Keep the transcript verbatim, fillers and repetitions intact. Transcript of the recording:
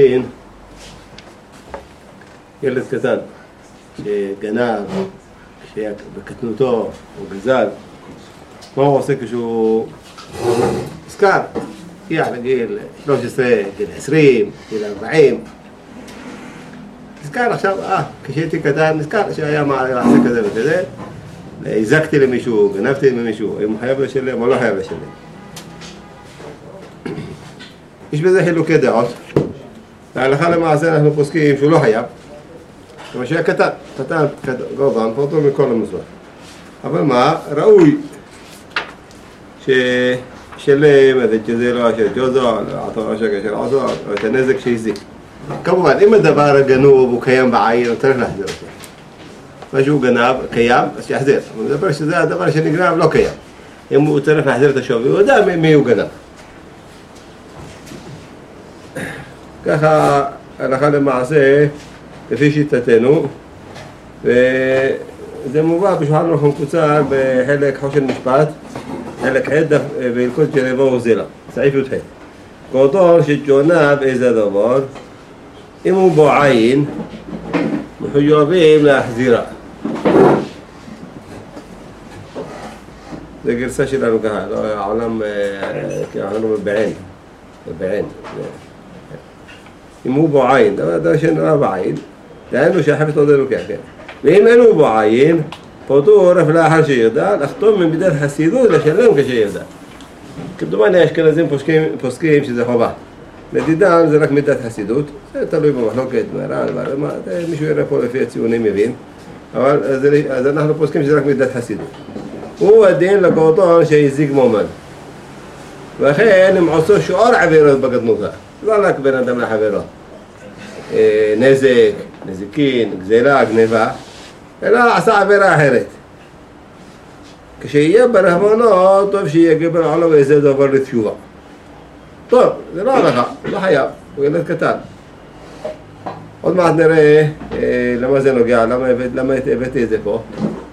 פוסקים, ילד קטן שגנב, שבקטנותו הוא גזל, מה הוא עושה כשהוא נזכר? הגיע לגיל שלוש עשרה, גיל עשרים, גיל ארבעים, נזכר עכשיו, אה, כשהייתי קטן, נזכר שהיה מעשה כזה וכזה, הזקתי למישהו, גנבתי למישהו, אם הוא חייב לשלם או לא חייב לשלם. יש בזה חילוקי דעות. להלכה למעשה אנחנו פוסקים שהוא לא חייב, כמו שהיה קטן, קטן, גורבן, פרוטו מכל המזבח. אבל מה? ראוי ששלם את ג'זלו של ג'וזו, עטו השקע של עזו, או את הנזק שהזיק. כמובן, אם הדבר הגנוב הוא קיים בעין, הוא צריך להחזיר אותו. מה שהוא גנב קיים, אז שיחזיר. הוא מדבר שזה הדבר שנגנב לא קיים. אם הוא צריך להחזיר את השווי, הוא יודע מי הוא גנב. ככה הלכה למעשה, לפי שיטתנו, וזה מובא בשולחן ערוך מקוצר בחלק חושן משפט, חלק ח' בהלכות ג'נבה וזילה, סעיף י"ח. קוטון שג'ונב איזה דבר, אם הוא בו עין, מחויבים להחזירה. זה גרסה שלנו ככה, לא העולם, כי אנחנו בעין, בעין. אם הוא בו עין, דבר שנראה בעין, דהיינו שהחפץ עוד אין לו ככה. ואם אין הוא בו עין, פוטור רף לאחר שידע, לחתום ממידת חסידות לשלם כשידע. כמדומני האשכנזים פוסקים, פוסקים שזה חובה. לדידם זה רק מידת חסידות, זה תלוי במחלוקת, מישהו יראה פה לפי הציונים מבין, אבל אז, אז אנחנו פוסקים שזה רק מידת חסידות. הוא הדין לקורטון שהזיק מומן. ולכן הם עשו שאר עבירות בקטנותה, לא רק בין אדם לחברו. נזק, נזיקין, גזלה, גניבה, אלא עשה עבירה אחרת. כשיהיה ברחמנות, טוב שיהיה גבר עולם ואיזה דבר לתשובה. טוב, זה לא הלכה, לא חייב, הוא ילד קטן. עוד מעט נראה למה זה נוגע, למה הבאתי את זה פה.